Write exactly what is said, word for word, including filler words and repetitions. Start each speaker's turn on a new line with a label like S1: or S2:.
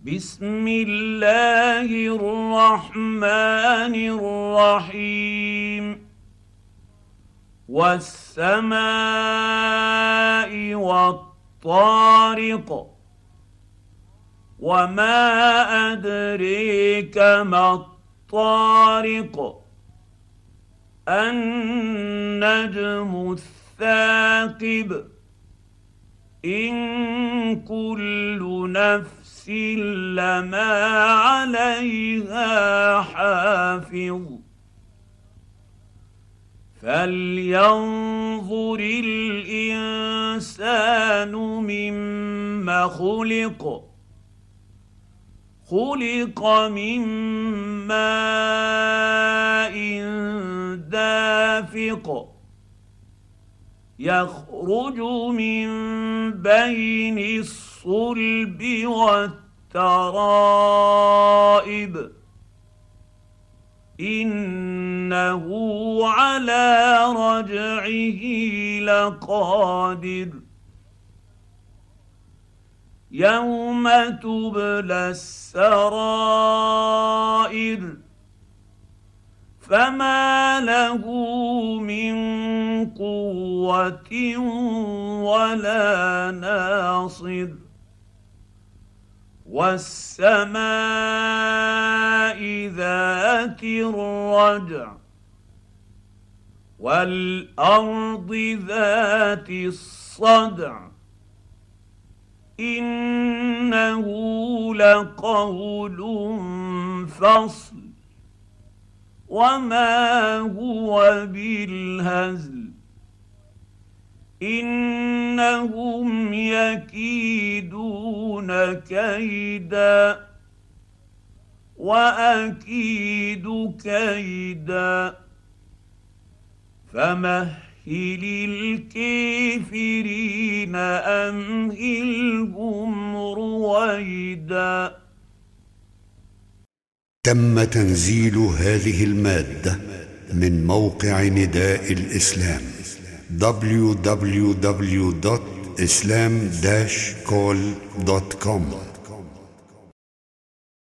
S1: بسم الله الرحمن الرحيم والسماء والطارق وما أدريك ما الطارق النجم الثاقب إن كل نفس لما عليها حافظ فلينظر الإنسان مما خلق خلق من ماء دافق يخرج من بين الصلب والترائب إنه على رجعه لقادر يوم تبلى السرائر فما له من قوة ولا ناصر والسماء ذات الرجع والأرض ذات الصدع إنه لقول فصل وما هو بالهزل إنهم يكيدون كيدا وأكيد كيدا فمهل الكافرين أمهلهم رويدا.
S2: تم تنزيل هذه المادة من موقع نداء الإسلام دبليو دبليو دبليو دوت إسلام داش كول دوت كوم.